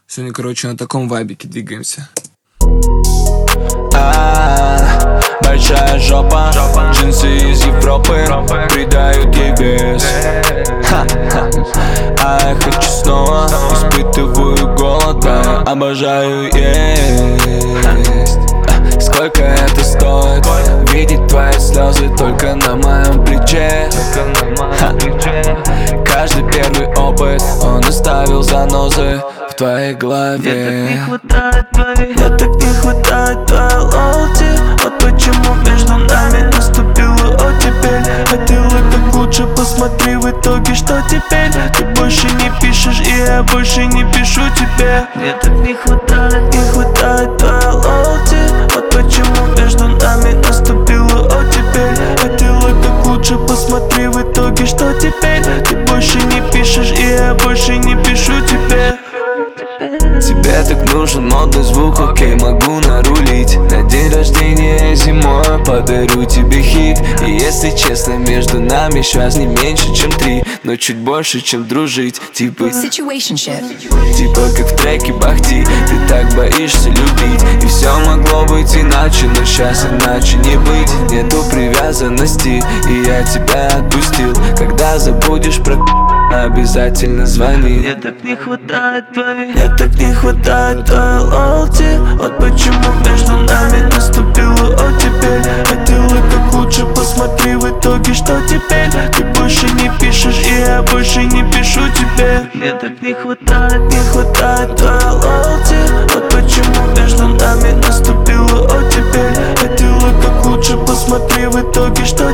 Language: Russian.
Сегодня, короче, на таком вайбике двигаемся. Большая жопа, джинсы из Европы придают ей вес. А я хочу снова, испытываю голод, да я обожаю есть. Сколько это стоит? Видеть твои слезы только на моем плече. Каждый первый опыт, он оставил занозы в твоей голове. Мне так не хватает твоей лоти. Вот почему между нами наступила оттепель. Хотела как лучше, посмотри в итоге, что теперь. Ты больше не пишешь, и я больше не пишу тебе. Мне так не хватает твоей лоти. Вот почему между нами наступила оттепель. Хотела как лучше, посмотри в итоге, что теперь. Ты больше не пишешь, и я больше не пишу тебе. Тебе так нужен модный звук, окей, могу нарулить. На день рождения зимой подарю тебе хит. И если честно, между нами сейчас не меньше, чем 3, но чуть больше, чем дружить. Типа как в треке Бахти. Ты так боишься любить, и все могло быть иначе, но сейчас иначе не быть. Нету привязанности, и я тебя отпустил. Когда забудешь про обязательно звони. Мне так не хватает твоей лоти. Вот почему между нами наступила оттепель. Хотела как лучше, посмотри в итоге, что теперь. Ты больше не пишешь, и я больше не пишу тебе. Мне так не хватает твоей лоти. Вот почему между нами наступила оттепель. Хотела как лучше, посмотри в итоге, что